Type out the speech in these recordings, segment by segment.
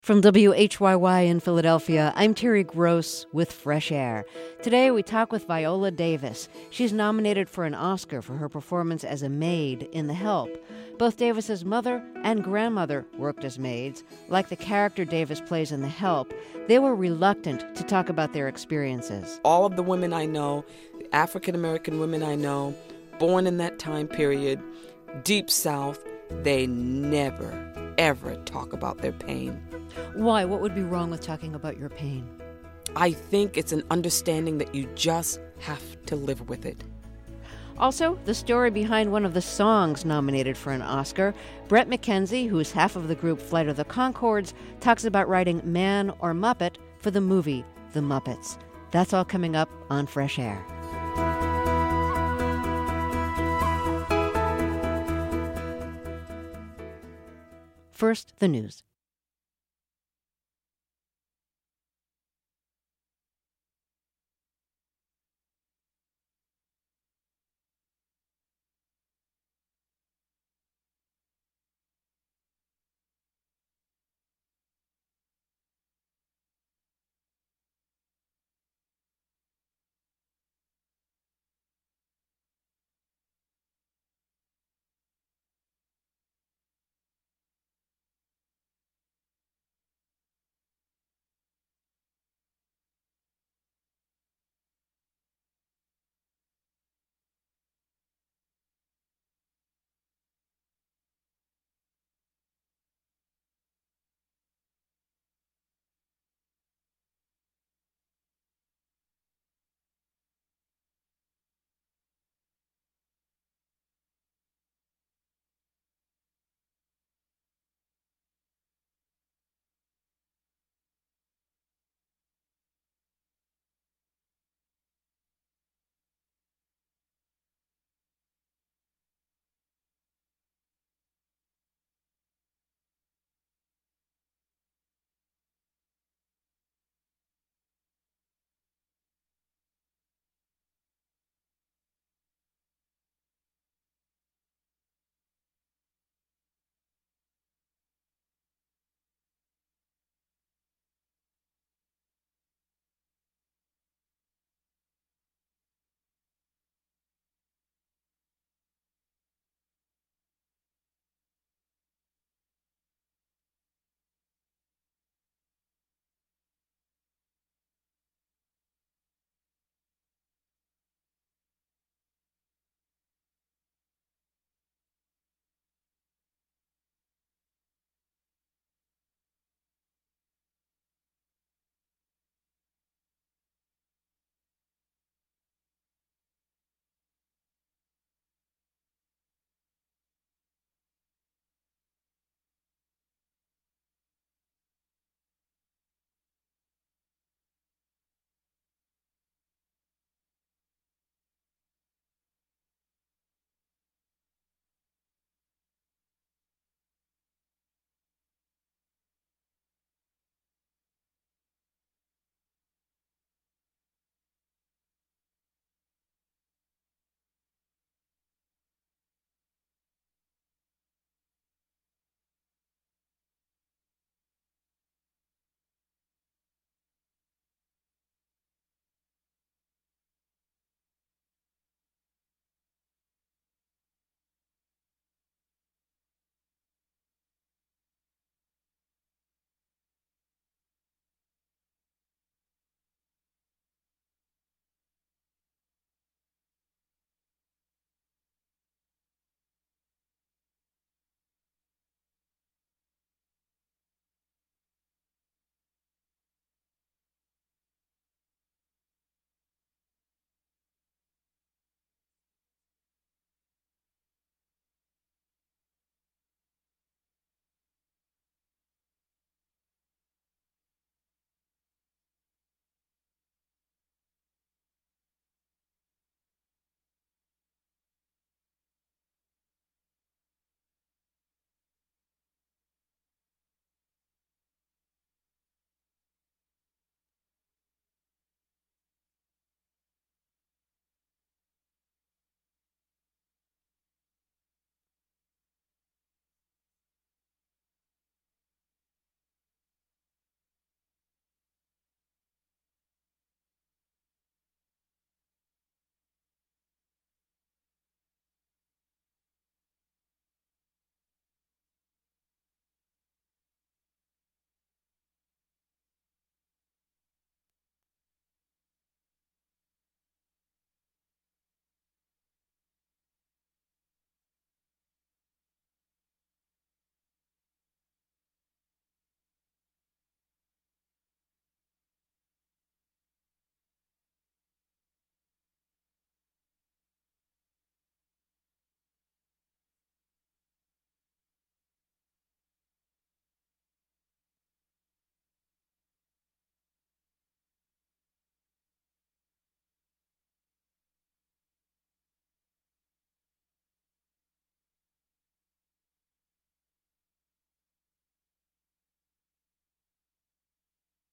From WHYY in Philadelphia, I'm Terry Gross with Fresh Air. Today we talk with Viola Davis. She's nominated for an Oscar for her performance as a maid in The Help. Both Davis's mother and grandmother worked as maids. Like the character Davis plays in The Help, they were reluctant to talk about their experiences. All of the women I know, the African American women I know, born in that time period, Deep South, they never, ever talk about their pain. Why? What would be wrong with talking about your pain? I think it's an understanding that you just have to live with it. Also, the story behind one of the songs nominated for an Oscar. Bret McKenzie, who is half of the group Flight of the Conchords, talks about writing Man or Muppet for the movie The Muppets. That's all coming up on Fresh Air. First, the news.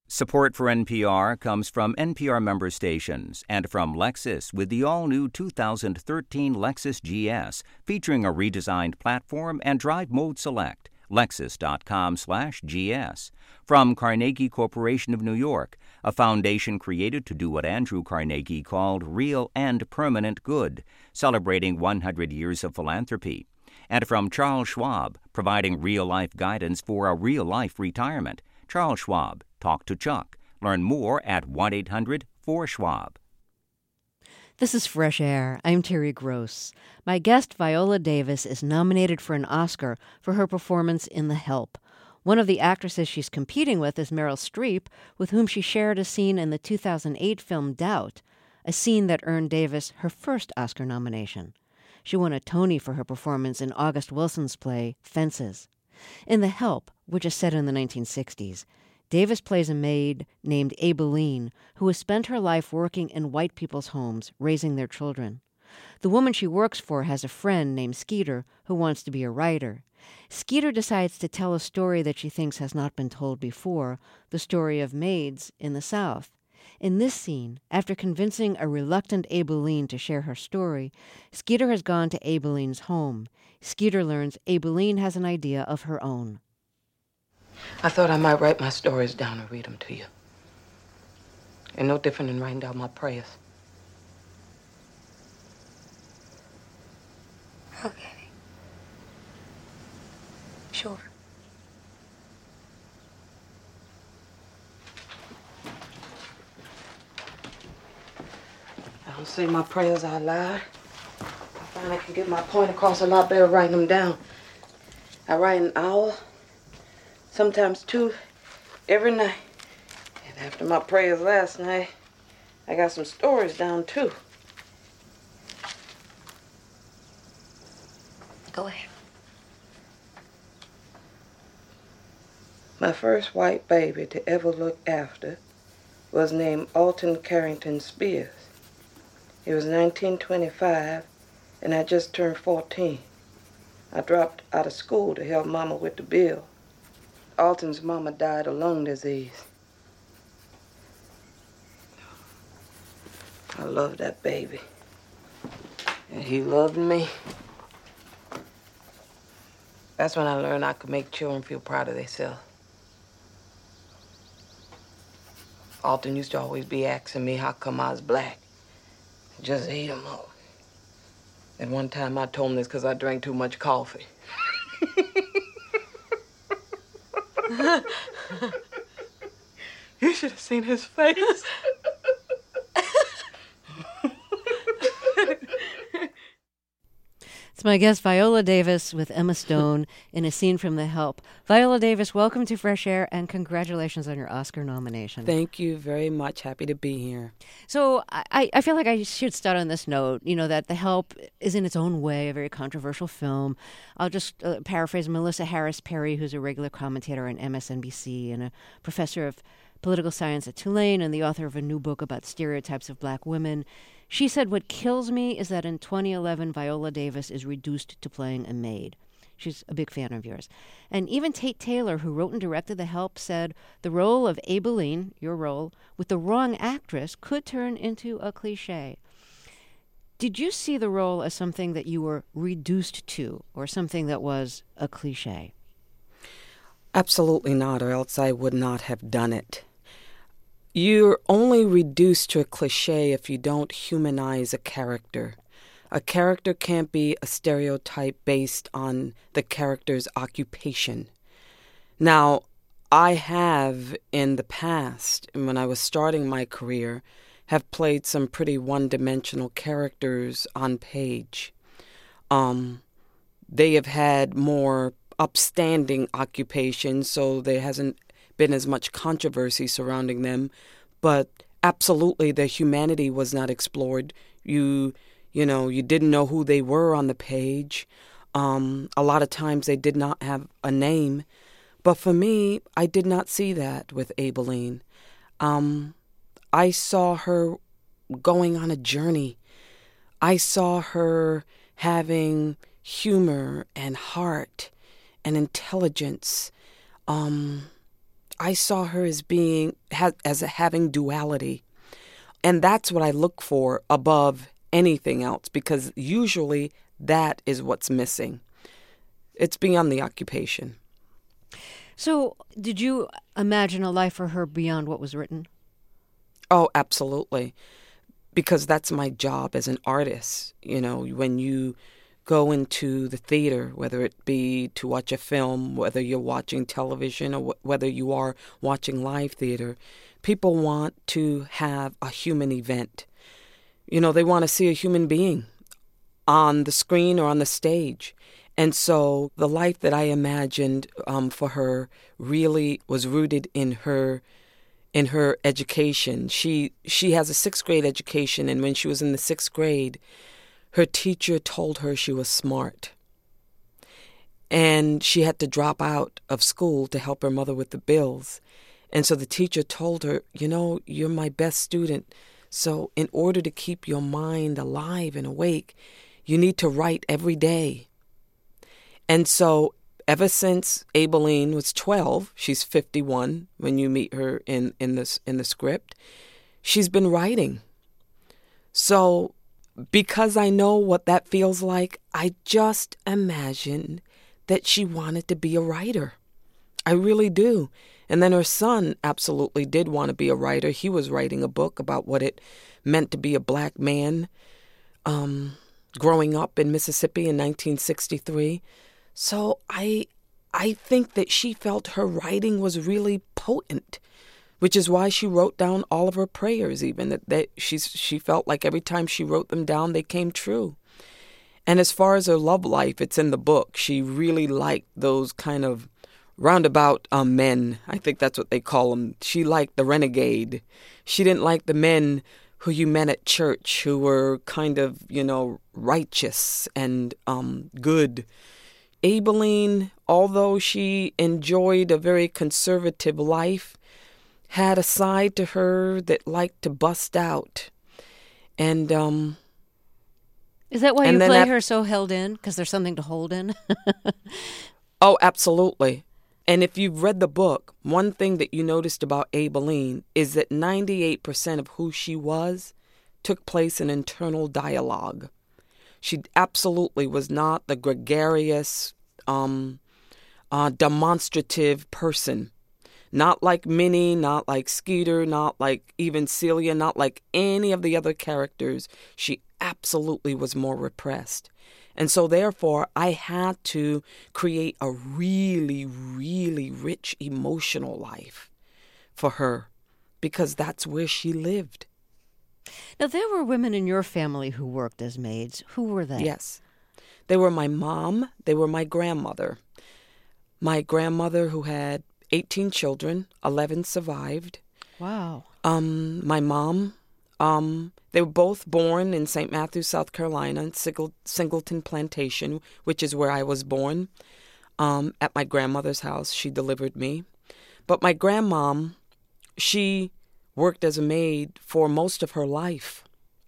Support for NPR comes from NPR member stations and from Lexus with the all-new 2013 Lexus GS, featuring a redesigned platform and drive mode select. Lexus.com/GS. From Carnegie Corporation of New York, a foundation created to do what Andrew Carnegie called real and permanent good, celebrating 100 years of philanthropy. And from Charles Schwab, providing real-life guidance for a real-life retirement. Charles Schwab. Talk to Chuck. Learn more at 1-800-4-SCHWAB. This is Fresh Air. I'm Terry Gross. My guest, Viola Davis, is nominated for an Oscar for her performance in The Help. One of the actresses she's competing with is Meryl Streep, with whom she shared a scene in the 2008 film Doubt, a scene that earned Davis her first Oscar nomination. She won a Tony for her performance in August Wilson's play Fences. In The Help, which is set in the 1960s, Davis plays a maid named Aibileen who has spent her life working in white people's homes, raising their children. The woman she works for has a friend named Skeeter who wants to be a writer. Skeeter decides to tell a story that she thinks has not been told before, the story of maids in the South. In this scene, after convincing a reluctant Aibileen to share her story, Skeeter has gone to Aibileen's home. Skeeter learns Aibileen has an idea of her own. I thought I might write my stories down and read them to you. And no different than writing down my prayers. Okay. Sure. I don't say my prayers out loud. I find I can get my point across a lot better writing them down. I write an hour, sometimes 2, every night. And after my prayers last night, I got some stories down too. Go ahead. My first white baby to ever look after was named Alton Carrington Spears. It was 1925, and I just turned 14. I dropped out of school to help Mama with the bill. Alton's mama died of lung disease. I loved that baby, and he loved me. That's when I learned I could make children feel proud of themselves. Alton used to always be asking me how come I was black. Just ate him up. And one time I told him this because I drank too much coffee. You should have seen his face. It's my guest, Viola Davis, with Emma Stone in a scene from The Help. Viola Davis, welcome to Fresh Air, and congratulations on your Oscar nomination. Thank you very much. Happy to be here. So I feel like I should start on this note, that The Help is in its own way a very controversial film. I'll just paraphrase Melissa Harris Perry, who's a regular commentator on MSNBC and a professor of political science at Tulane and the author of a new book about stereotypes of black women. She said, "What kills me is that in 2011, Viola Davis is reduced to playing a maid." She's a big fan of yours. And even Tate Taylor, who wrote and directed The Help, said the role of Aibileen, your role, with the wrong actress could turn into a cliche. Did you see the role as something that you were reduced to, or something that was a cliche? Absolutely not, or else I would not have done it. You're only reduced to a cliche if you don't humanize a character. A character can't be a stereotype based on the character's occupation. Now, I have in the past, and when I was starting my career, have played some pretty one-dimensional characters on page. They have had more upstanding occupations, so there hasn't been as much controversy surrounding them, but absolutely the humanity was not explored. You didn't know who they were on the page. A lot of times they did not have a name, but for me, I did not see that with Aibileen. I saw her going on a journey. I saw her having humor and heart and intelligence. I saw her as having duality. And that's what I look for above anything else, because usually that is what's missing. It's beyond the occupation. So did you imagine a life for her beyond what was written? Oh, absolutely. Because that's my job as an artist. You know, when you go into the theater, whether it be to watch a film, whether you're watching television, or whether you are watching live theater, people want to have a human event. You know, they want to see a human being on the screen or on the stage. And so the life that I imagined for her really was rooted in her education. She has a 6th grade education, and when she was in the 6th grade, her teacher told her she was smart. And she had to drop out of school to help her mother with the bills. And so the teacher told her, you know, you're my best student. So in order to keep your mind alive and awake, you need to write every day. And so ever since Aibileen was 12, she's 51 when you meet her in the script, she's been writing. So because I know what that feels like, I just imagine that she wanted to be a writer. I really do. And then her son absolutely did want to be a writer. He was writing a book about what it meant to be a black man growing up in Mississippi in 1963. So I think that she felt her writing was really potent, which is why she wrote down all of her prayers, even that she felt like every time she wrote them down, they came true. And as far as her love life, it's in the book. She really liked those kind of roundabout men. I think that's what they call them. She liked the renegade. She didn't like the men who you met at church, who were kind of, you know, righteous and good. Aibileen, although she enjoyed a very conservative life, had a side to her that liked to bust out. And is that why you play her so held in? Because there's something to hold in? Oh, absolutely. And if you've read the book, one thing that you noticed about Aibileen is that 98% of who she was took place in internal dialogue. She absolutely was not the gregarious, demonstrative person. Not like Minnie, not like Skeeter, not like even Celia, not like any of the other characters. She absolutely was more repressed. And so therefore, I had to create a really, really rich emotional life for her, because that's where she lived. Now, there were women in your family who worked as maids. Who were they? Yes. They were my mom. They were my grandmother. My grandmother, who had 18 children, 11 survived. Wow. My mom, they were both born in St. Matthews, South Carolina, in Singleton Plantation, which is where I was born. At my grandmother's house, she delivered me. But my grandmom, she worked as a maid for most of her life.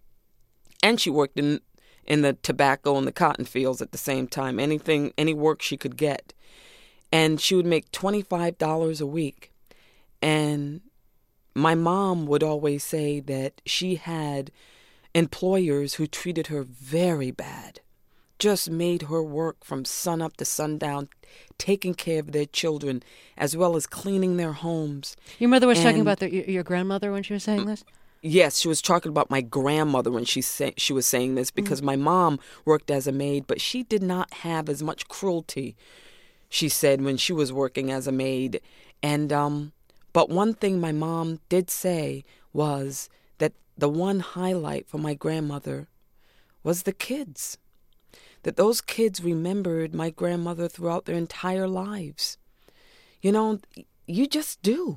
And she worked in the tobacco and the cotton fields at the same time, any work she could get. And she would make $25 a week. And my mom would always say that she had employers who treated her very bad, just made her work from sunup to sundown, taking care of their children, as well as cleaning their homes. Your mother was talking about your grandmother when she was saying this? Yes, she was talking about my grandmother when she was saying this, because my mom worked as a maid, but she did not have as much cruelty, she said, when she was working as a maid. And but one thing my mom did say was that the one highlight for my grandmother was the kids. That those kids remembered my grandmother throughout their entire lives. You know, you just do.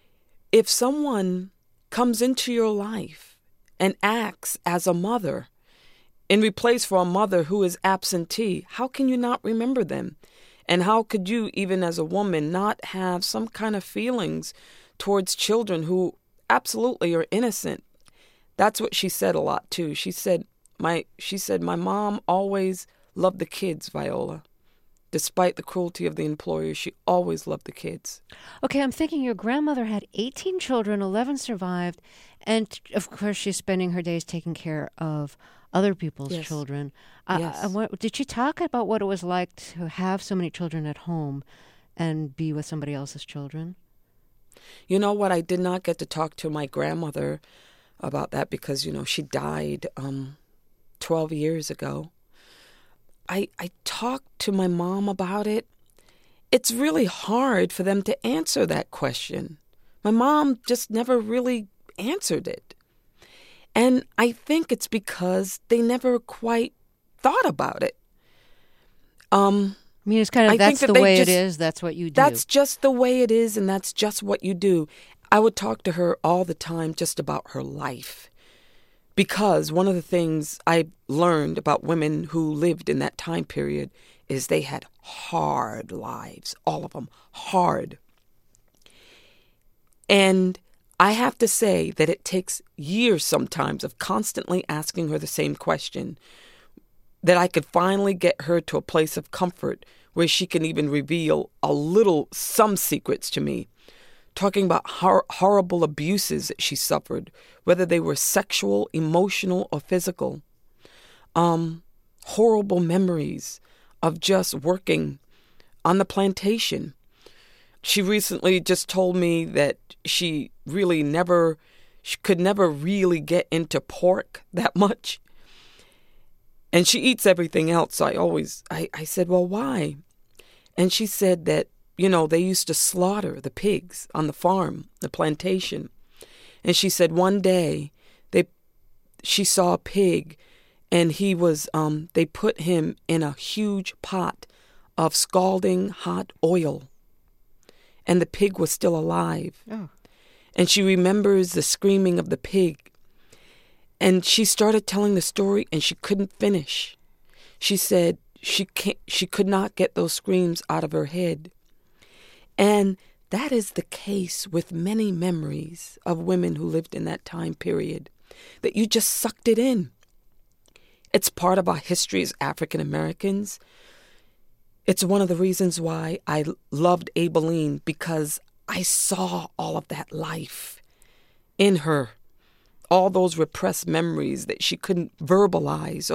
If someone comes into your life and acts as a mother in replace for a mother who is absentee, how can you not remember them? And how could you, even as a woman, not have some kind of feelings towards children who absolutely are innocent? That's what she said a lot, too. She said, my mom always loved the kids, Viola. Despite the cruelty of the employer, she always loved the kids. Okay, I'm thinking your grandmother had 18 children, 11 survived, and of course she's spending her days taking care of other people's Yes. children. Yes. Did she talk about what it was like to have so many children at home and be with somebody else's children? You know what? I did not get to talk to my grandmother about that because, she died 12 years ago. I talked to my mom about it. It's really hard for them to answer that question. My mom just never really answered it. And I think it's because they never quite thought about it. I mean, it's kind of, I think that's the that way they it is, that's what you do. That's just the way it is, and that's just what you do. I would talk to her all the time just about her life. Because one of the things I learned about women who lived in that time period is they had hard lives, all of them, hard. And I have to say that it takes years sometimes of constantly asking her the same question that I could finally get her to a place of comfort where she can even reveal some secrets to me. Talking about horrible abuses that she suffered, whether they were sexual, emotional, or physical. Horrible memories of just working on the plantation. She recently just told me that she could never really get into pork that much. And she eats everything else. So I said, well, why? And she said that, they used to slaughter the pigs on the farm, the plantation. And she said one day she saw a pig and they put him in a huge pot of scalding hot oil. And the pig was still alive. Oh. And she remembers the screaming of the pig. And she started telling the story and she couldn't finish. She said she could not get those screams out of her head. And that is the case with many memories of women who lived in that time period, that you just sucked it in. It's part of our history as African Americans. It's one of the reasons why I loved Aibileen, because I saw all of that life in her, all those repressed memories that she couldn't verbalize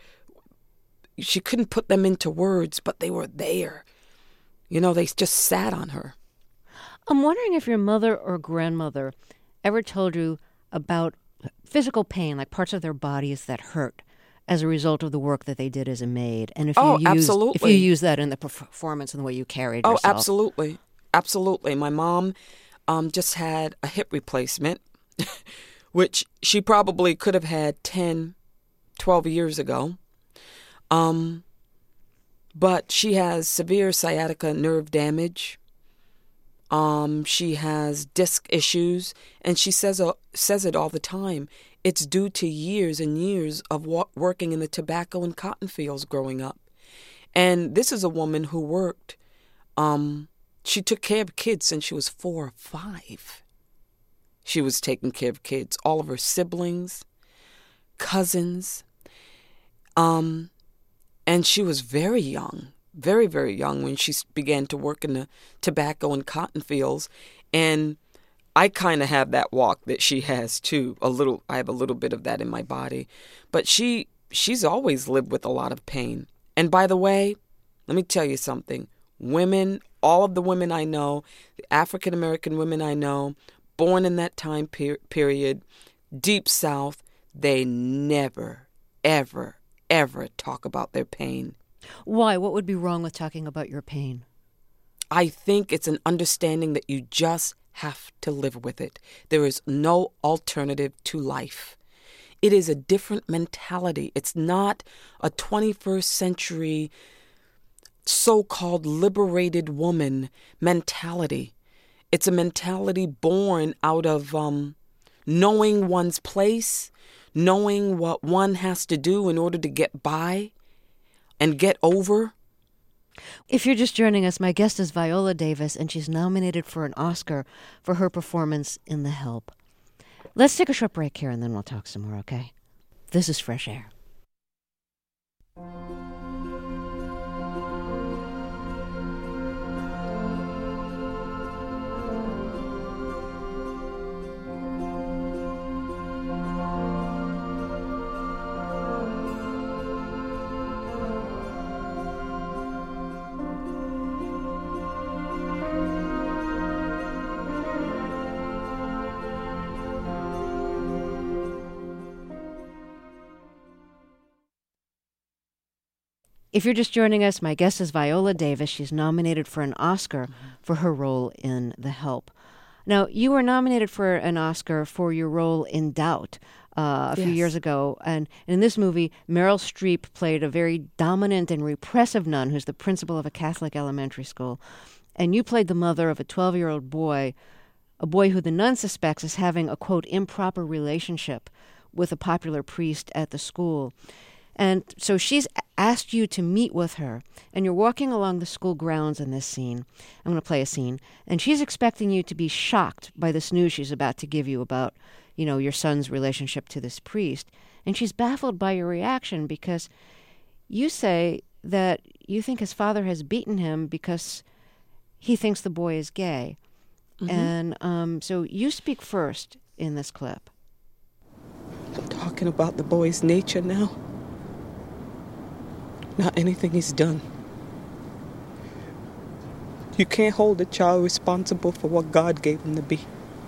she couldn't put them into words, but they were there. They just sat on her. I'm wondering if your mother or grandmother ever told you about physical pain, like parts of their bodies that hurt as a result of the work that they did as a maid. And if absolutely. If you use that in the performance and the way you carried yourself. Oh, absolutely. Absolutely. My mom just had a hip replacement, which she probably could have had 10, 12 years ago. But she has severe sciatica nerve damage. She has disc issues, and she says it all the time. It's due to years and years of working in the tobacco and cotton fields growing up. And this is a woman who worked. She took care of kids since she was 4 or 5. She was taking care of kids, all of her siblings, cousins. And she was very young, very, very young when she began to work in the tobacco and cotton fields. And I kind of have that walk that she has too. I have a little bit of that in my body. But she's always lived with a lot of pain. And by the way, let me tell you something. Women, all of the women I know, the African American women I know, born in that time period, Deep South, they never, ever, ever talk about their pain. Why? What would be wrong with talking about your pain? I think it's an understanding that you just have to live with it. There is no alternative to life. It is a different mentality. It's not a 21st century so-called liberated woman mentality. It's a mentality born out of knowing one's place, knowing what one has to do in order to get by and get over. If you're just joining us, my guest is Viola Davis, and she's nominated for an Oscar for her performance in The Help. Let's take a short break here, and then we'll talk some more, okay? This is Fresh Air. If you're just joining us, my guest is Viola Davis. She's nominated for an Oscar for her role in The Help. Now, you were nominated for an Oscar for your role in Doubt a few years ago. And in this movie, Meryl Streep played a very dominant and repressive nun who's the principal of a Catholic elementary school. And you played the mother of a 12-year-old boy, a boy who the nun suspects is having a, quote, improper relationship with a popular priest at the school. And so she's asked you to meet with her, and you're walking along the school grounds in this scene. I'm going to play a scene. And she's expecting you to be shocked by this news she's about to give you about, your son's relationship to this priest. And she's baffled by your reaction because you say that you think his father has beaten him because he thinks the boy is gay. And so you speak first in this clip. I'm talking about the boy's nature now. Not anything he's done. You can't hold a child responsible for what God gave him to be.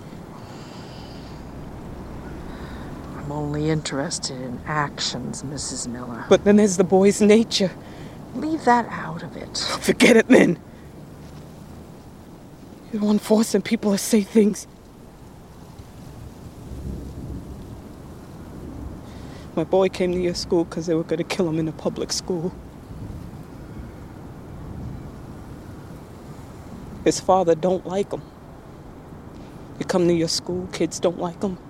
I'm only interested in actions, Mrs. Miller. But then there's the boy's nature. Leave that out of it. Forget it then. You're the one forcing people to say things. My boy came to your school because they were going to kill him in a public school. His father don't like him. You come to your school, kids don't like him.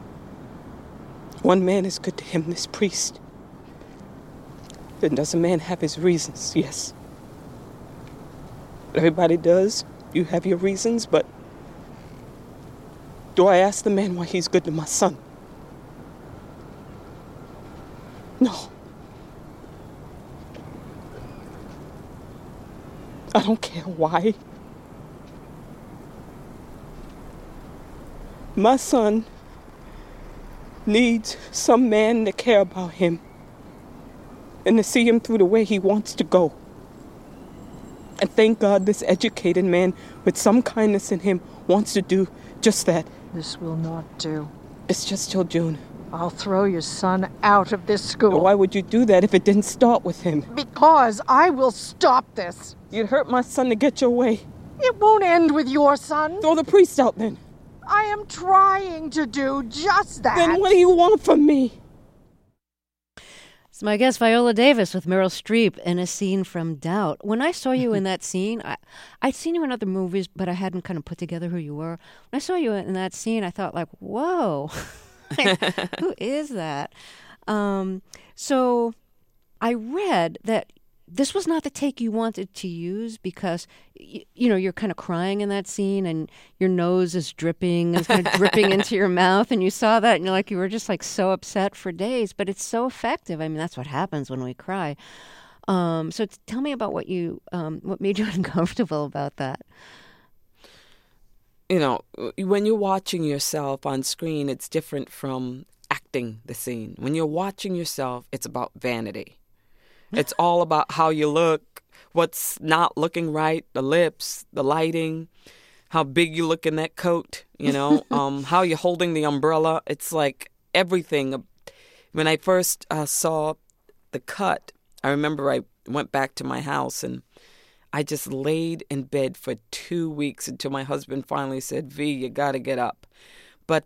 One man is good to him, this priest. Then does a man have his reasons? Yes. Everybody does. You have your reasons, but do I ask the man why he's good to my son? No. I don't care why. My son needs some man to care about him and to see him through the way he wants to go. And thank God this educated man with some kindness in him wants to do just that. This will not do. It's just till June. I'll throw your son out of this school. Why would you do that if it didn't start with him? Because I will stop this. You'd hurt my son to get your way. It won't end with your son. Throw the priest out then. I am trying to do just that. Then what do you want from me? It's my guest, Viola Davis, with Meryl Streep in a scene from Doubt. When I saw you in that scene, I'd seen you in other movies, but I hadn't kind of put together who you were. When I saw you in that scene, I thought, like, whoa, who is that? So I read that this was not the take you wanted to use because, you're kind of crying in that scene and your nose is dripping and it's kind of dripping into your mouth. And you saw that and you were just like so upset for days. But it's so effective. I mean, that's what happens when we cry. So tell me about what made you uncomfortable about that. When you're watching yourself on screen, it's different from acting the scene. When you're watching yourself, it's about vanity. It's all about how you look, what's not looking right, the lips, the lighting, how big you look in that coat, how you're holding the umbrella. It's like everything. When I first saw the cut, I remember I went back to my house and I just laid in bed for 2 weeks until my husband finally said, V, you got to get up. But,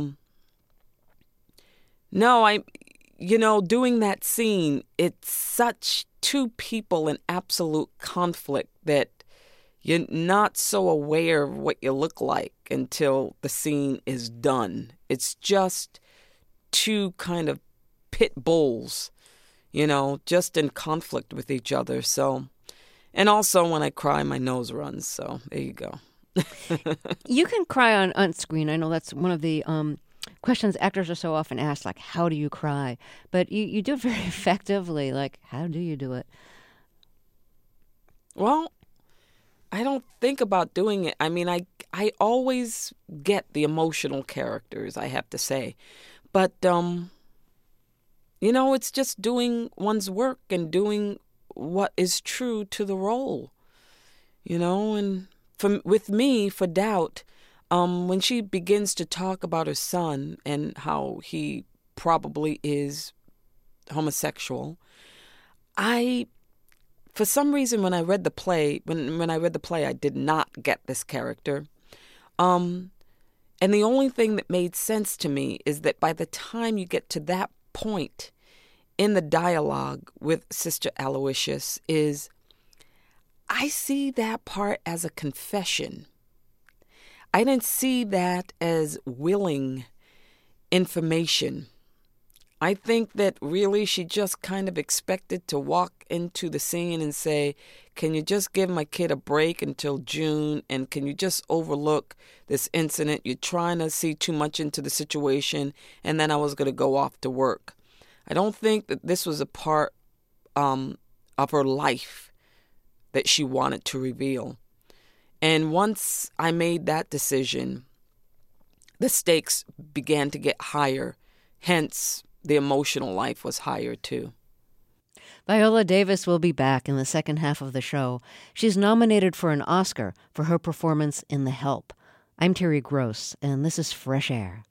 no, doing that scene, it's such two people in absolute conflict that you're not so aware of what you look like until the scene is done. It's just two kind of pit bulls, just in conflict with each other. So, and also when I cry, my nose runs. So there you go. You can cry on screen. I know that's one of the questions actors are so often asked, like, how do you cry? But you do it very effectively. Like, how do you do it? Well, I don't think about doing it. I mean, I always get the emotional characters, I have to say. But, it's just doing one's work and doing what is true to the role, And with me, for Doubt, when she begins to talk about her son and how he probably is homosexual, I for some reason, when I read the play, I did not get this character. And the only thing that made sense to me is that by the time you get to that point in the dialogue with Sister Aloysius is, I see that part as a confession. I didn't see that as willing information. I think that really she just kind of expected to walk into the scene and say, can you just give my kid a break until June? And can you just overlook this incident? You're trying to see too much into the situation. And then I was going to go off to work. I don't think that this was a part of her life that she wanted to reveal. And once I made that decision, the stakes began to get higher. Hence, the emotional life was higher, too. Viola Davis will be back in the second half of the show. She's nominated for an Oscar for her performance in The Help. I'm Terry Gross, and this is Fresh Air.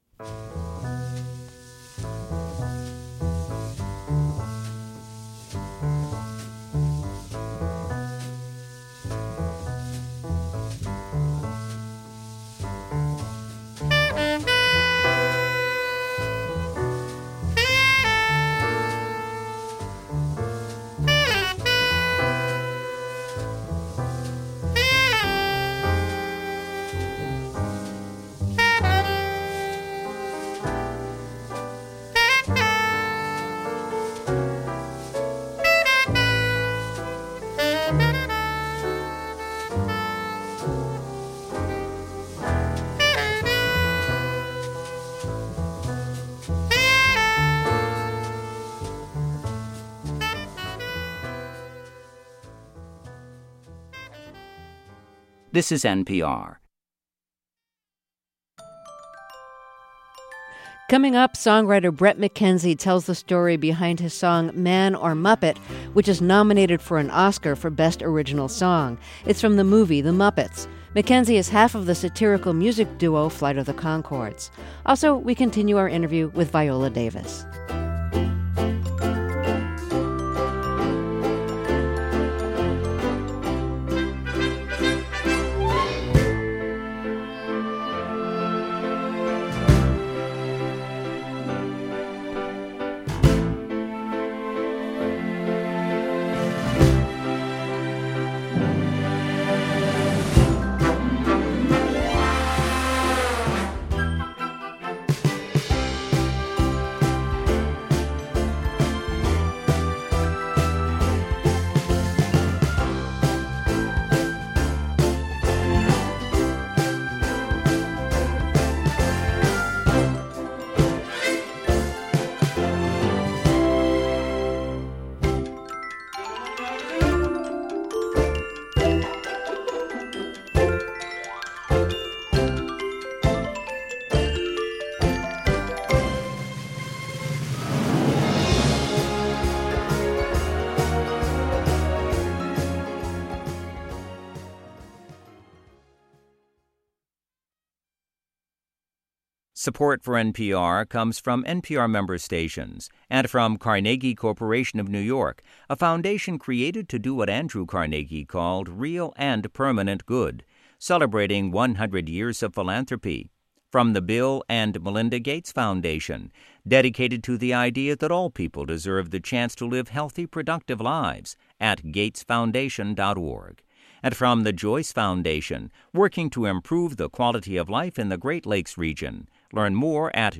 This is NPR. Coming up, songwriter Bret McKenzie tells the story behind his song Man or Muppet, which is nominated for an Oscar for Best Original Song. It's from the movie The Muppets. McKenzie is half of the satirical music duo Flight of the Conchords. Also, we continue our interview with Viola Davis. Support for NPR comes from NPR member stations and from Carnegie Corporation of New York, a foundation created to do what Andrew Carnegie called real and permanent good, celebrating 100 years of philanthropy. From the Bill and Melinda Gates Foundation, dedicated to the idea that all people deserve the chance to live healthy, productive lives, at gatesfoundation.org. And from the Joyce Foundation, working to improve the quality of life in the Great Lakes region. Learn more at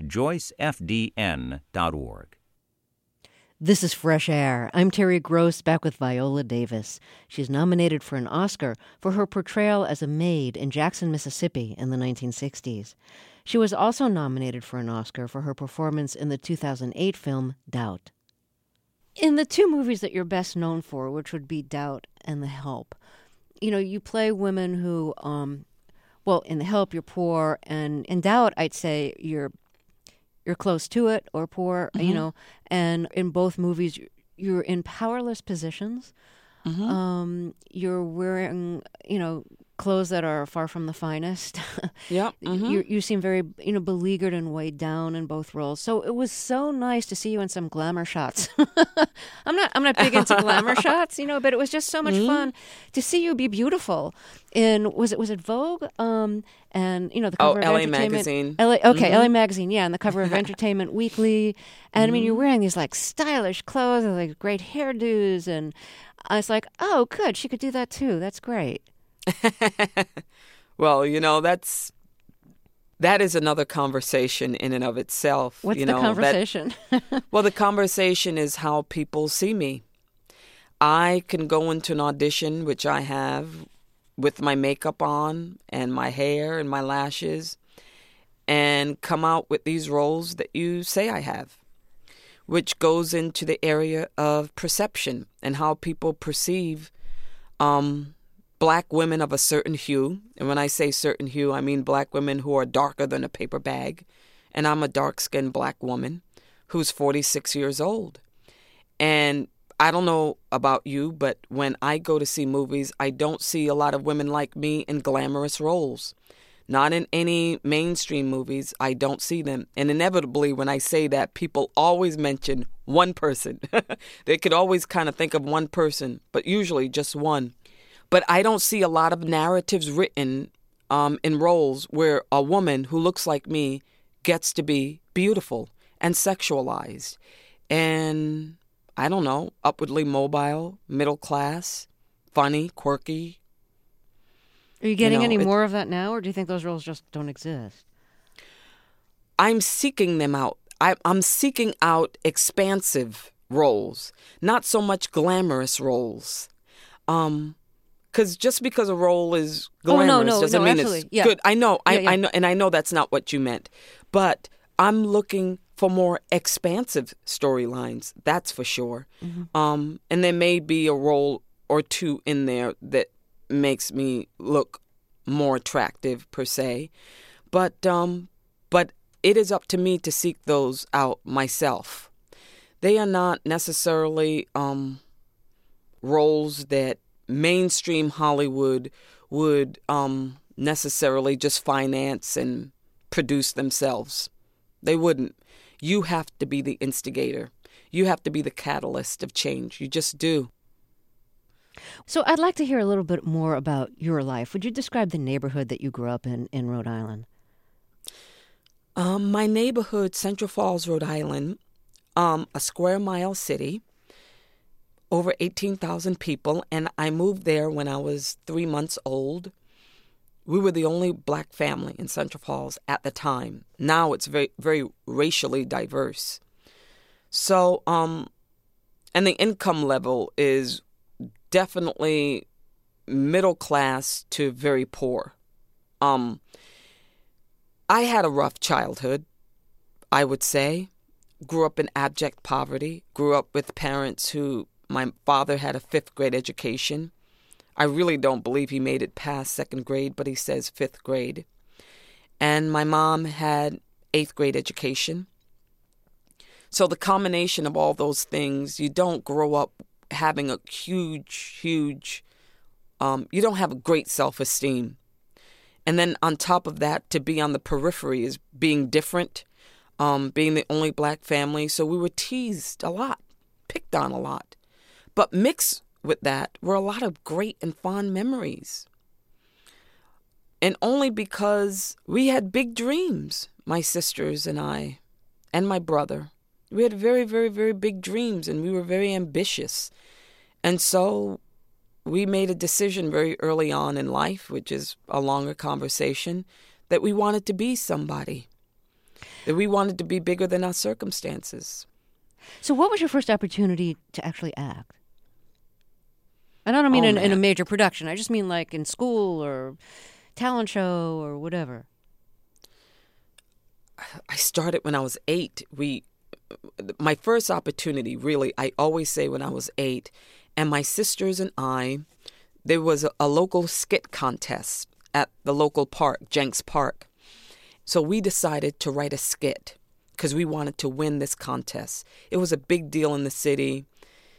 joycefdn.org. This is Fresh Air. I'm Terry Gross, back with Viola Davis. She's nominated for an Oscar for her portrayal as a maid in Jackson, Mississippi in the 1960s. She was also nominated for an Oscar for her performance in the 2008 film Doubt. In the two movies that you're best known for, which would be Doubt and The Help, you play women who, in The Help, you're poor, and in Doubt, I'd say you're close to it or poor, and in both movies, you're in powerless positions. Mm-hmm. You're wearing, clothes that are far from the finest. Yeah. Mm-hmm. You seem very, beleaguered and weighed down in both roles. So it was so nice to see you in some glamour shots. I'm not big into glamour shots, but it was just so much fun to see you be beautiful. Was it Vogue? And the cover of LA Entertainment Magazine. LA Magazine, yeah, and the cover of Entertainment Weekly. And I mean, you're wearing these like stylish clothes and like great hairdos, and I was like, oh, good, she could do that too. That's great. Well, that is another conversation in and of itself. What's the conversation? Well, the conversation is how people see me. I can go into an audition, which I have, with my makeup on and my hair and my lashes, and come out with these roles that you say I have, which goes into the area of perception and how people perceive Black women of a certain hue. And when I say certain hue, I mean Black women who are darker than a paper bag. And I'm a dark-skinned Black woman who's 46 years old. And I don't know about you, but when I go to see movies, I don't see a lot of women like me in glamorous roles. Not in any mainstream movies. I don't see them. And inevitably, when I say that, people always mention one person. They could always kind of think of one person, but usually just one. But I don't see a lot of narratives written in roles where a woman who looks like me gets to be beautiful and sexualized and, I don't know, upwardly mobile, middle class, funny, quirky. Are you getting any more of that now, or do you think those roles just don't exist? I'm seeking them out. I'm seeking out expansive roles, not so much glamorous roles. Because just because a role is glamorous doesn't mean it's good. I know, I know, and I know that's not what you meant. But I'm looking for more expansive storylines, that's for sure. Mm-hmm. And there may be a role or two in there that makes me look more attractive, per se. But it is up to me to seek those out myself. They are not necessarily roles that mainstream Hollywood would necessarily just finance and produce themselves. They wouldn't. You have to be the instigator. You have to be the catalyst of change. You just do. So I'd like to hear a little bit more about your life. Would you describe the neighborhood that you grew up in Rhode Island? My neighborhood, Central Falls, Rhode Island, a square mile city, over 18,000 people, and I moved there when I was 3 months old. We were the only Black family in Central Falls at the time. Now it's very, very racially diverse. So, and the income level is definitely middle class to very poor. I had a rough childhood, I would say. Grew up in abject poverty. Grew up with parents who, my father had a 5th grade education. I really don't believe he made it past 2nd grade, but he says 5th grade. And my mom had 8th grade education. So the combination of all those things, you don't grow up having a huge, you don't have a great self-esteem. And then on top of that, to be on the periphery is being different, being the only Black family. So we were teased a lot, picked on a lot. But mixed with that were a lot of great and fond memories. And only because we had big dreams, my sisters and I, and my brother. We had very, very, very big dreams, and we were very ambitious. And so we made a decision very early on in life, which is a longer conversation, that we wanted to be somebody, that we wanted to be bigger than our circumstances. So what was your first opportunity to actually act? And I don't mean in a major production. I just mean like in school or talent show or whatever. I started when I was 8. My first opportunity, really, I always say when I was 8, and my sisters and I, there was a local skit contest at the local park, Jenks Park. So we decided to write a skit because we wanted to win this contest. It was a big deal in the city.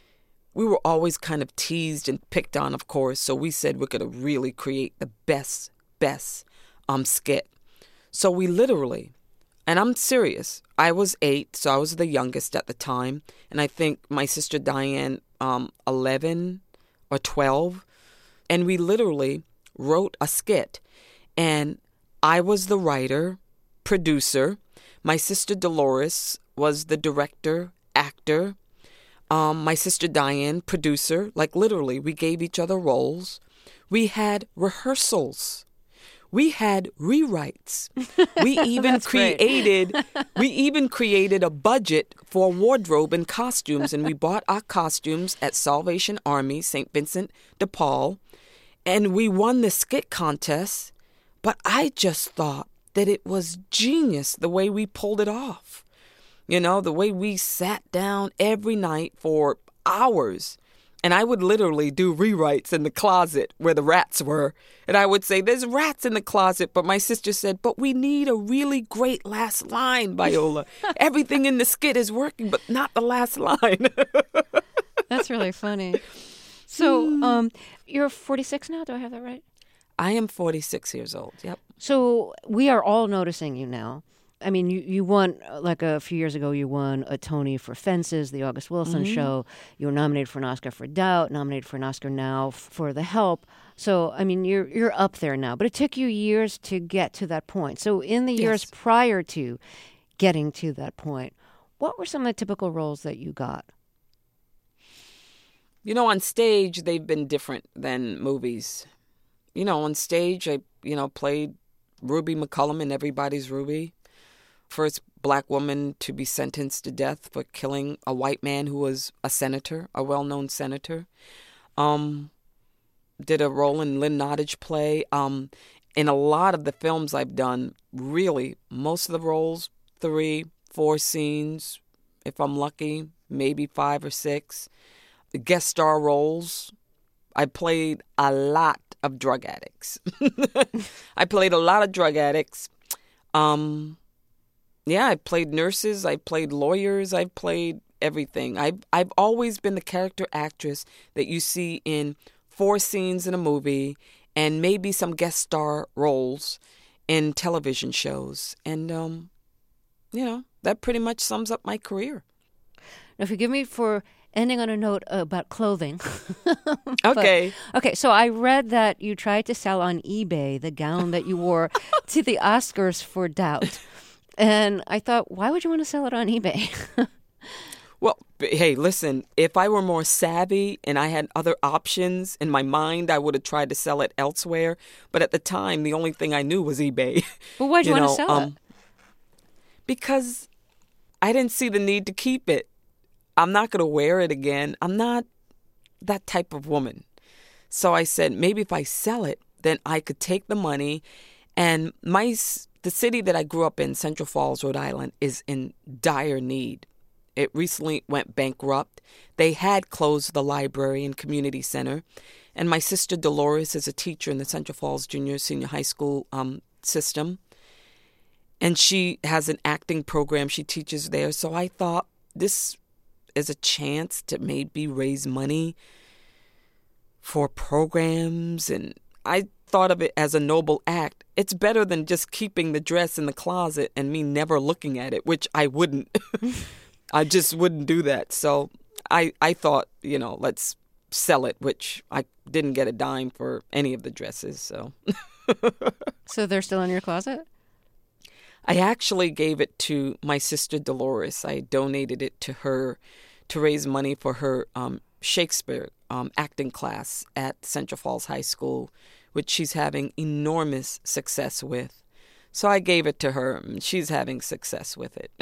we were always kind of teased and picked on, of course. So we said we're going to really create the best skit. So we literally, and I'm serious, I was 8, so I was the youngest at the time. And I think my sister Diane, 11 or 12. And we literally wrote a skit. And I was the writer, producer. My sister Dolores was the director, actor. My sister Diane, producer. Like literally, we gave each other roles. We had rehearsals. We had rewrites. We even created a budget for wardrobe and costumes, and we bought our costumes at Salvation Army, St. Vincent de Paul, and we won the skit contest. But I just thought that it was genius the way we pulled it off. You know, the way we sat down every night for hours. And I would literally do rewrites in the closet where the rats were. And I would say, there's rats in the closet. But my sister said, but we need a really great last line, Viola. Everything in the skit is working, but not the last line. That's really funny. So you're 46 now? Do I have that right? I am 46 years old, yep. So we are all noticing you now. I mean, you won, like a few years ago, you won a Tony for Fences, the August Wilson show. You were nominated for an Oscar for Doubt, nominated for an Oscar now for The Help. So, I mean, you're up there now. But it took you years to get to that point. So in the years prior to getting to that point, what were some of the typical roles that you got? You know, on stage, they've been different than movies. You know, on stage, I, played Ruby McCullum in Everybody's Ruby. First black woman to be sentenced to death for killing a white man who was a senator, a well-known senator. Did a role in Lynn Nottage play. In a lot of the films I've done, really, most of the roles, 3, 4 scenes, if I'm lucky, maybe 5 or 6. The guest star roles, I played a lot of drug addicts. I played a lot of drug addicts. Yeah, I played nurses, I played lawyers, I played everything. I've always been the character actress that you see in 4 scenes in a movie and maybe some guest star roles in television shows. And, that pretty much sums up my career. Now, forgive me for ending on a note about clothing. Okay. Okay, so I read that you tried to sell on eBay the gown that you wore to the Oscars for Doubt. And I thought, why would you want to sell it on eBay? Well, hey, listen, if I were more savvy and I had other options in my mind, I would have tried to sell it elsewhere. But at the time, the only thing I knew was eBay. Well, why'd you want to sell it? Because I didn't see the need to keep it. I'm not going to wear it again. I'm not that type of woman. So I said, maybe if I sell it, then I could take the money. And the city that I grew up in, Central Falls, Rhode Island, is in dire need. It recently went bankrupt. They had closed the library and community center. And my sister Dolores is a teacher in the Central Falls Junior Senior High School system. And she has an acting program she teaches there. So I thought this is a chance to maybe raise money for programs. And I thought of it as a noble act. It's better than just keeping the dress in the closet and me never looking at it, which I wouldn't. I just wouldn't do that. So I thought, let's sell it, which I didn't get a dime for any of the dresses. So So they're still in your closet? I actually gave it to my sister Dolores. I donated it to her to raise money for her Shakespeare acting class at Central Falls High School, which she's having enormous success with. So I gave it to her, and she's having success with it.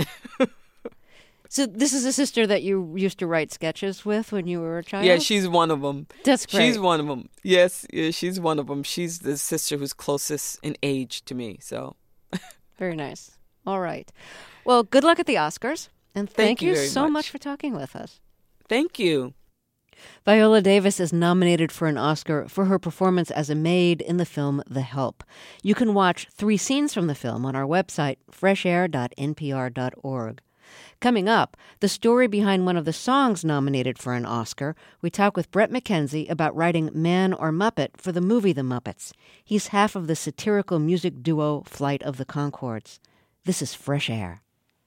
So this is a sister that you used to write sketches with when you were a child? Yeah, she's one of them. That's great. She's one of them. Yes, she's one of them. She's the sister who's closest in age to me, so... Very nice. All right. Well, good luck at the Oscars. And thank you so much for talking with us. Thank you. Viola Davis is nominated for an Oscar for her performance as a maid in the film The Help. You can watch 3 scenes from the film on our website, freshair.npr.org. Coming up, the story behind one of the songs nominated for an Oscar. We talk with Bret McKenzie about writing Man or Muppet for the movie The Muppets. He's half of the satirical music duo Flight of the Conchords. This is Fresh Air.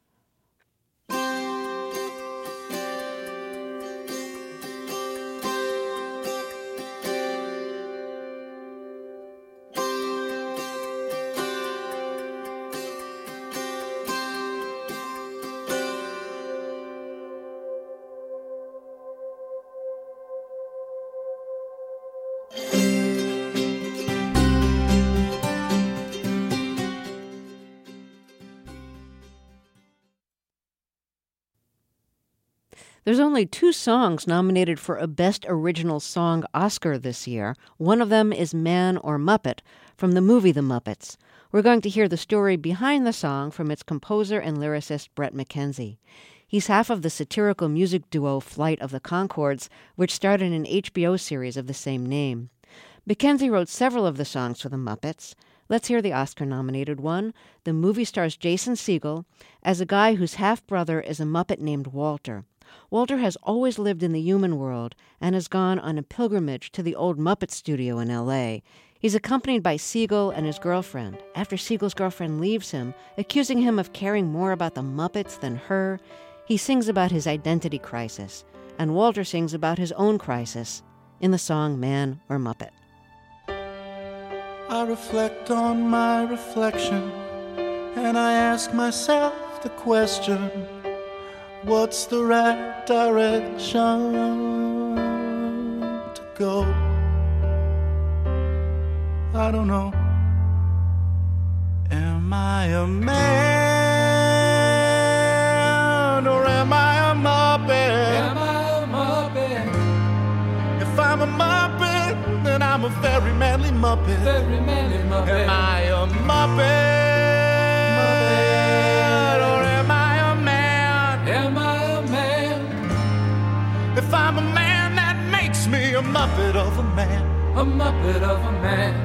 There's only 2 songs nominated for a Best Original Song Oscar this year. One of them is Man or Muppet from the movie The Muppets. We're going to hear the story behind the song from its composer and lyricist Bret McKenzie. He's half of the satirical music duo Flight of the Conchords, which starred in an HBO series of the same name. McKenzie wrote several of the songs for The Muppets. Let's hear the Oscar-nominated one. The movie stars Jason Segel as a guy whose half-brother is a Muppet named Walter. Walter has always lived in the human world and has gone on a pilgrimage to the old Muppet studio in L.A. He's accompanied by Segel and his girlfriend. After Segel's girlfriend leaves him, accusing him of caring more about the Muppets than her, he sings about his identity crisis, and Walter sings about his own crisis in the song Man or Muppet. I reflect on my reflection, and I ask myself the question, what's the right direction to go? I don't know. Am I a man or am I a Muppet? Am I a Muppet? If I'm a Muppet, then I'm a very manly Muppet. Very manly Muppet. Am I a Muppet? Muppet. Or am I a man? Am I a man? If I'm a man, that makes me a Muppet of a man. A Muppet of a man.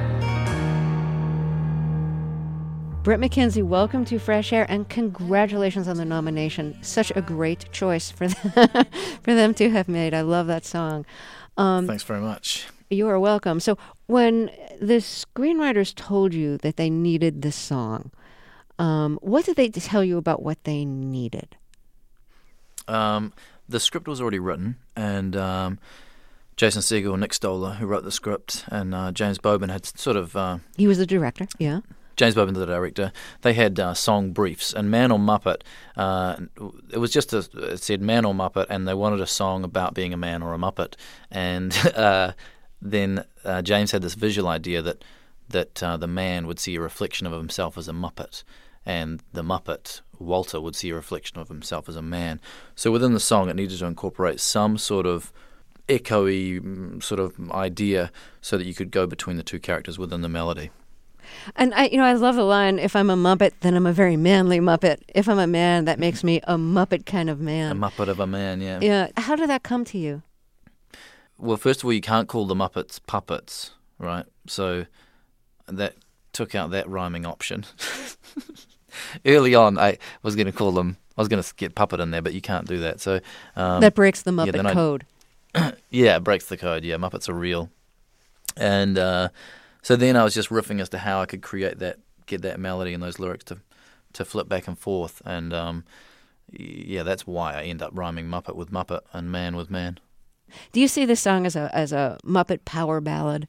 Bret McKenzie, welcome to Fresh Air, and congratulations on the nomination. Such a great choice for them to have made. I love that song. Thanks very much. You are welcome. So when the screenwriters told you that they needed this song, what did they tell you about what they needed? The script was already written, and Jason Segel and Nick Stoller, who wrote the script, and James Bobin had sort of... he was the director, yeah. James Bobin, the director, they had song briefs. And Man or Muppet, it was just it said Man or Muppet, and they wanted a song about being a man or a Muppet. And then James had this visual idea that the man would see a reflection of himself as a Muppet, and the Muppet, Walter, would see a reflection of himself as a man. So within the song, it needed to incorporate some sort of echoey sort of idea so that you could go between the two characters within the melody. And I love the line, if I'm a Muppet, then I'm a very manly Muppet. If I'm a man, that makes me a Muppet kind of man. A Muppet of a man, yeah. Yeah. How did that come to you? Well, first of all, you can't call the Muppets puppets, right? So that took out that rhyming option. Early on, I was going to get puppet in there, but you can't do that. So that breaks the Muppet code. Yeah, it breaks the code. Yeah, Muppets are real. And so then I was just riffing as to how I could get that melody and those lyrics to flip back and forth. And yeah, that's why I end up rhyming Muppet with Muppet and man with man. Do you see this song as a Muppet power ballad?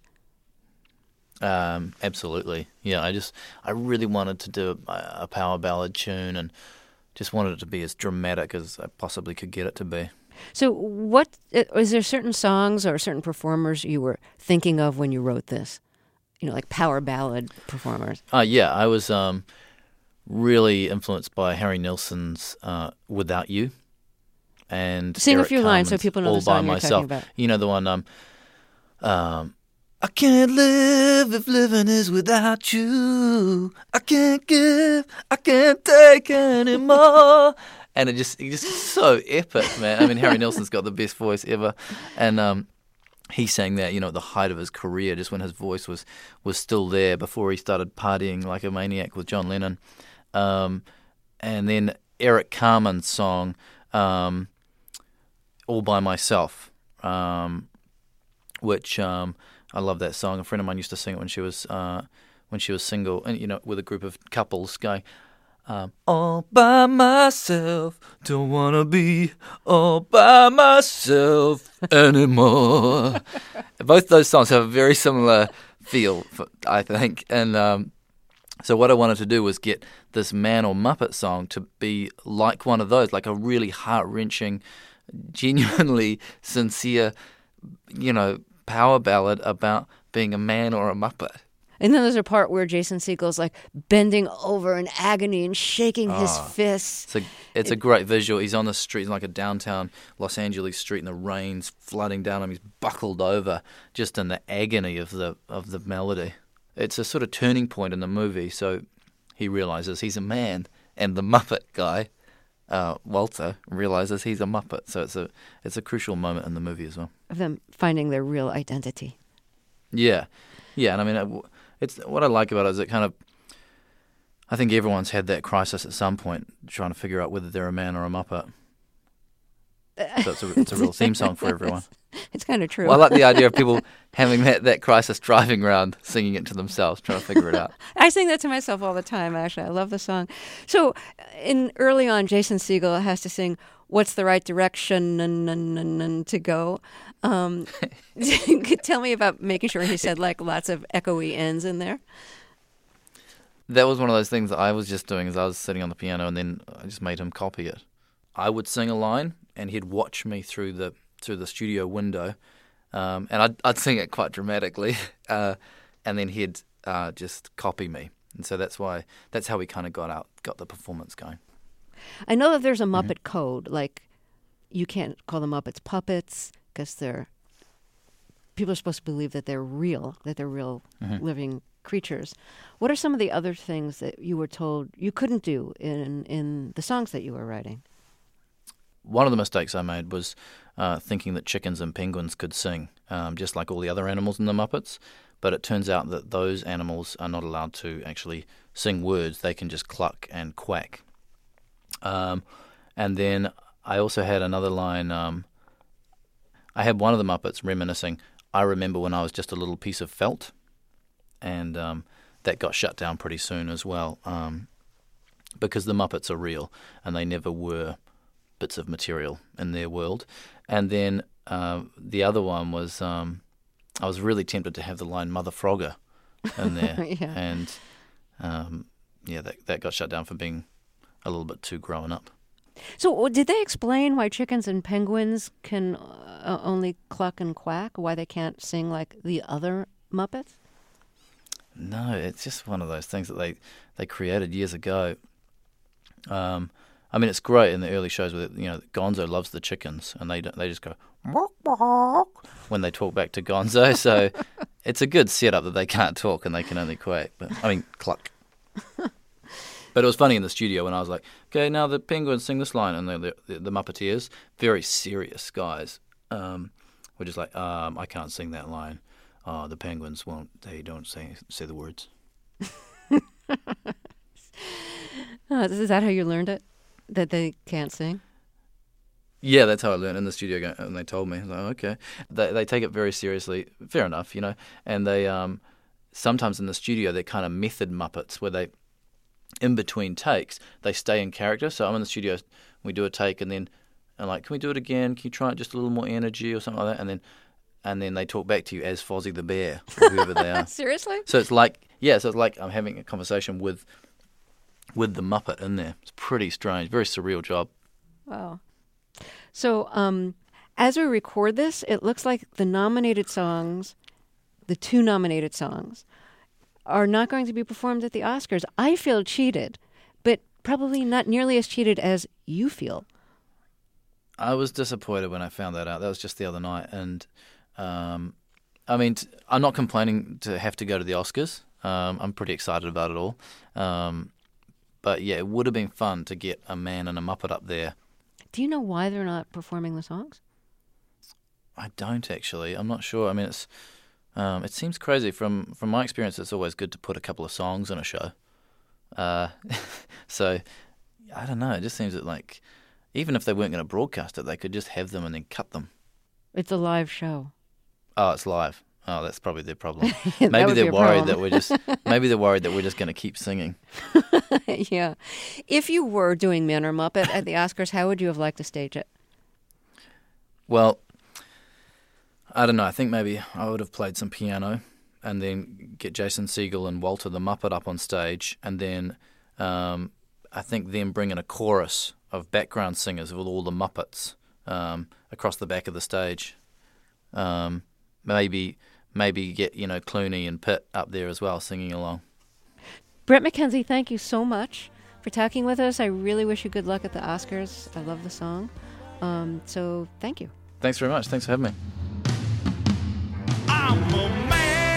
Absolutely. Yeah, I really wanted to do a power ballad tune and just wanted it to be as dramatic as I possibly could get it to be. So is there certain songs or certain performers you were thinking of when you wrote this? Like power ballad performers. Yeah, I was really influenced by Harry Nilsson's Without You. And sing Eric a few lines so Carmen's people know All the song by you're Myself. talking about. You know the one, I can't live if living is without you. I can't give, I can't take anymore. And it just so epic, man. I mean, Harry Nilsson's got the best voice ever. And he sang that, at the height of his career, just when his voice was still there before he started partying like a maniac with John Lennon. And then Eric Carmen's song, All by Myself, which I love that song. A friend of mine used to sing it when she was single, and with a group of couples going, all by myself, don't wanna be all by myself anymore. Both those songs have a very similar feel, I think, and so what I wanted to do was get this Man or Muppet song to be like one of those, like a really heart-wrenching, genuinely sincere, power ballad about being a man or a Muppet. And then there's a part where Jason Segel's like bending over in agony and shaking his fists. It's a great visual. He's on the street, like a downtown Los Angeles street, and the rain's flooding down him. He's buckled over, just in the agony of the melody. It's a sort of turning point in the movie. So he realizes he's a man, and the Muppet guy, Walter, realizes he's a Muppet. So it's a crucial moment in the movie as well. Of them finding their real identity. Yeah, and I mean, it's what I like about it is it kind of, I think everyone's had that crisis at some point, trying to figure out whether they're a man or a Muppet. So it's a real theme song for everyone. It's kind of true. Well, I like the idea of people having that crisis, driving around, singing it to themselves, trying to figure it out. I sing that to myself all the time, actually. I love the song. So early on, Jason Segel has to sing, "What's the right direction to go?" Tell me about making sure he said like lots of echoey ends in there. That was one of those things that I was just doing as I was sitting on the piano, and then I just made him copy it. I would sing a line, and he'd watch me through the studio window, and I'd sing it quite dramatically, and then he'd just copy me, and so that's how we kind of got the performance going. I know that there's a Muppet code, like you can't call the Muppets puppets because people are supposed to believe that they're real living creatures. What are some of the other things that you were told you couldn't do in the songs that you were writing? One of the mistakes I made was thinking that chickens and penguins could sing, just like all the other animals in the Muppets. But it turns out that those animals are not allowed to actually sing words. They can just cluck and quack. And then I also had another line. I had one of the Muppets reminiscing, "I remember when I was just a little piece of felt." And that got shut down pretty soon as well, because the Muppets are real and they never were bits of material in their world. And then the other one was I was really tempted to have the line "Mother Frogger" in there, yeah. And that got shut down for being a little bit too grown up. So did they explain why chickens and penguins can only cluck and quack, why they can't sing like the other Muppets? No, it's just one of those things that they created years ago. I mean, it's great in the early shows where Gonzo loves the chickens, and they just go "Bark, bark" when they talk back to Gonzo. So it's a good setup that they can't talk and they can only quack. Cluck. But it was funny in the studio when I was like, "Okay, now the penguins sing this line," and the Muppeteers, very serious guys, were just like, "I can't sing that line. The penguins won't. They don't say the words." Is that how you learned it? That they can't sing? Yeah, that's how I learned in the studio, and they told me. I was like, okay. They take it very seriously. Fair enough, And they sometimes in the studio they're kind of method Muppets where they, in between takes, they stay in character. So I'm in the studio, we do a take, and then I'm like, "Can we do it again? Can you try it just a little more energy or something like that?" And then they talk back to you as Fozzie the Bear, or whoever they are. Seriously? So it's like I'm having a conversation with the Muppet in there. It's pretty strange, very surreal job. Wow. So as we record this, it looks like the two nominated songs, are not going to be performed at the Oscars. I feel cheated, but probably not nearly as cheated as you feel. I was disappointed when I found that out. That was just the other night. And, I mean, I'm not complaining to have to go to the Oscars. I'm pretty excited about it all. But, yeah, it would have been fun to get a man and a Muppet up there. Do you know why they're not performing the songs? I don't, actually. I'm not sure. I mean, it seems crazy. From my experience, it's always good to put a couple of songs in a show. So, I don't know. It just seems that, like, even if they weren't going to broadcast it, they could just have them and then cut them. It's a live show. Oh, it's live. Oh, that's probably their problem. That Maybe would they're be a worried that problem. maybe they're worried that we're just going to keep singing. Yeah. If you were doing Man or Muppet at the Oscars, how would you have liked to stage it? Well, I don't know. I think maybe I would have played some piano and then get Jason Segel and Walter the Muppet up on stage, and then I think then bring in a chorus of background singers with all the Muppets across the back of the stage. Maybe get, Clooney and Pitt up there as well singing along. Bret McKenzie, thank you so much for talking with us. I really wish you good luck at the Oscars. I love the song. So thank you. Thanks very much. Thanks for having me. I'm a man.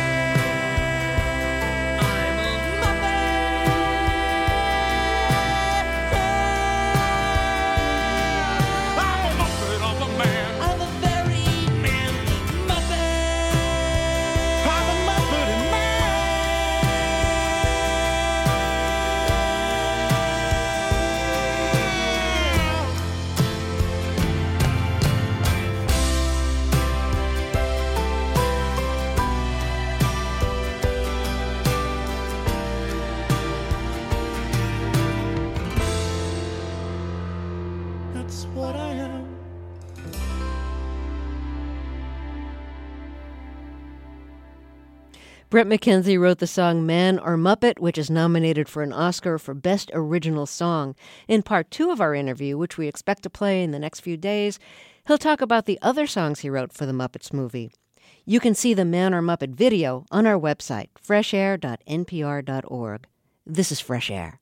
That's what I am. Bret McKenzie wrote the song Man or Muppet, which is nominated for an Oscar for Best Original Song. In part 2 of our interview, which we expect to play in the next few days, he'll talk about the other songs he wrote for the Muppets movie. You can see the Man or Muppet video on our website, freshair.npr.org. This is Fresh Air.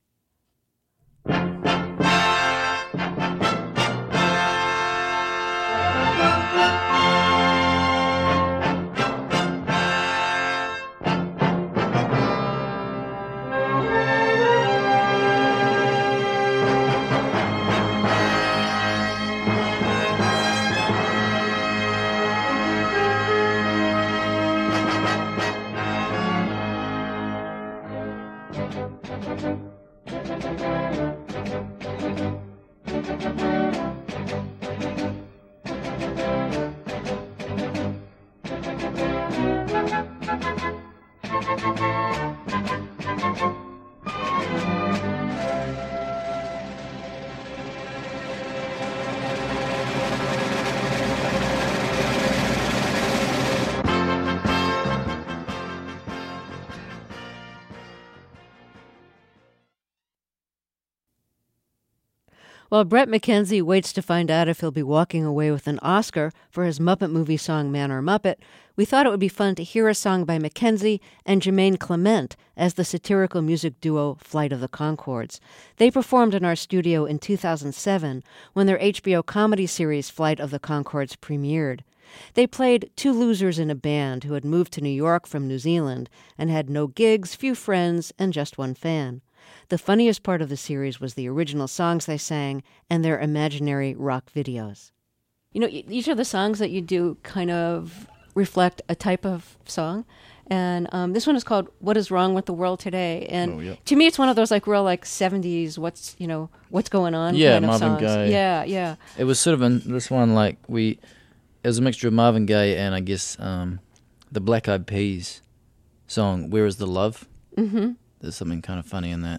While Bret McKenzie waits to find out if he'll be walking away with an Oscar for his Muppet movie song Man or Muppet, we thought it would be fun to hear a song by McKenzie and Jermaine Clement as the satirical music duo Flight of the Conchords. They performed in our studio in 2007 when their HBO comedy series Flight of the Conchords premiered. They played two losers in a band who had moved to New York from New Zealand and had no gigs, few friends, and just one fan. The funniest part of the series was the original songs they sang and their imaginary rock videos. You know, each of the songs that you do kind of reflect a type of song. And this one is called What Is Wrong with the World Today? And to me, it's one of those like real like 70s, what's going on kind of Marvin songs. Gaye. Yeah. It was sort of in this one it was a mixture of Marvin Gaye and I guess the Black Eyed Peas song, Where Is the Love? Mm-hmm. There's something kind of funny in that.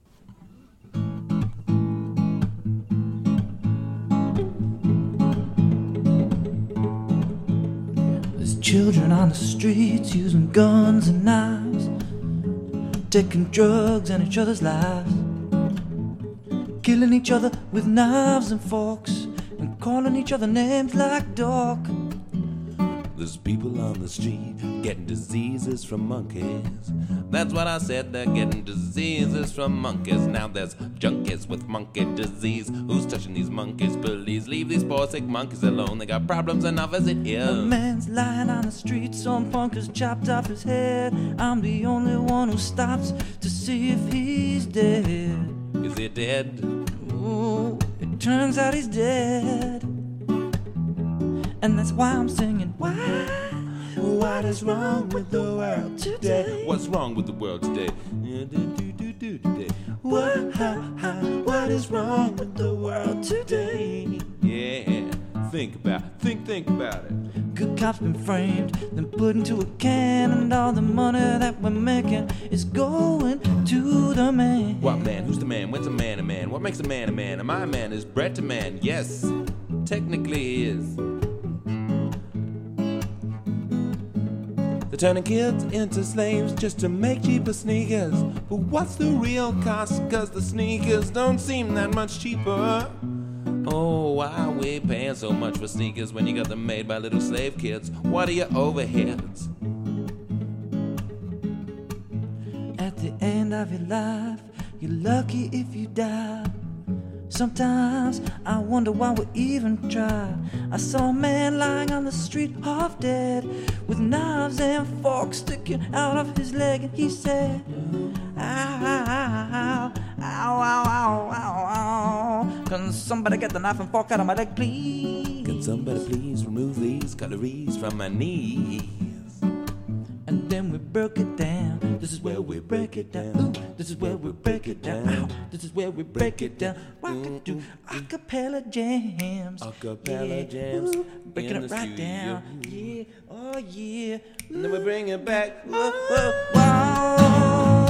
There's children on the streets using guns and knives, taking drugs in each other's lives, killing each other with knives and forks, and calling each other names like dog. There's people on the street getting diseases from monkeys. That's what I said, they're getting diseases from monkeys. Now there's junkies with monkey disease. Who's touching these monkeys? Please leave these poor sick monkeys alone. They got problems enough as it is. A man's lying on the street, some punk has chopped off his head. I'm the only one who stops to see if he's dead. Is he dead? Ooh, it turns out he's dead. And that's why I'm singing, why? What is wrong with the world today? What's wrong with the world today? What What is wrong with the world today? Yeah, think about it. Good cops been framed, then put into a can, and all the money that we're making is going to the man. What man? Who's the man? When's a man a man? What makes a man a man? Am I a man? Is Brett a man? Yes, technically he is. They're turning kids into slaves just to make cheaper sneakers. But what's the real cost? 'Cause the sneakers don't seem that much cheaper. Oh, why are we paying so much for sneakers when you got them made by little slave kids? What are your overheads? At the end of your life, you're lucky if you die. Sometimes I wonder why we even try. I saw a man lying on the street half dead, with knives and forks sticking out of his leg, and he said, ow, ow, ow, ow, ow, ow. Can somebody get the knife and fork out of my leg, please? Can somebody please remove these calories from my knees? And then we broke it down. This is where we break it down. Ooh, this is where we break it down. Ow, this is where we break it down. Rock-a-doo, acapella jams. Acapella jams. Ooh, breaking in it the right studio. down. Yeah, oh yeah. And then we bring it back. Whoa, whoa, whoa.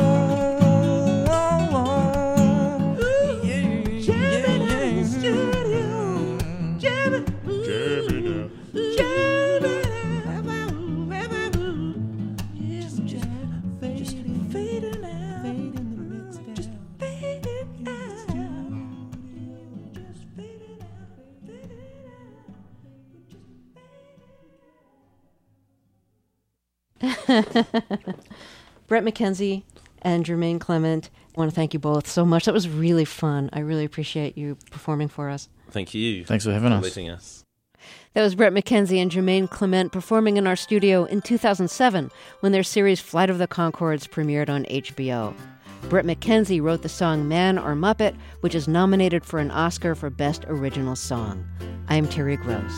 Brett McKenzie and Jermaine Clement, I want to thank you both so much. That was really fun. I really appreciate you performing for us. Thank you. Thanks for having us. Letting us. That was Brett McKenzie and Jermaine Clement performing in our studio in 2007 when their series Flight of the Conchords premiered on HBO. Brett McKenzie wrote the song Man or Muppet, which is nominated for an Oscar for Best Original Song. I'm Terry Gross.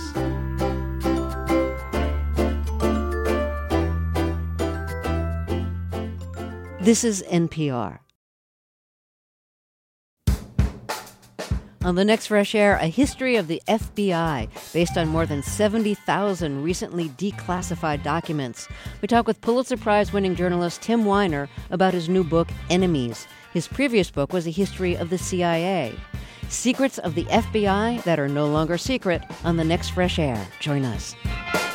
This is NPR. On the next Fresh Air, a history of the FBI based on more than 70,000 recently declassified documents. We talk with Pulitzer Prize-winning journalist Tim Weiner about his new book, Enemies. His previous book was a history of the CIA. Secrets of the FBI that are no longer secret on the next Fresh Air. Join us.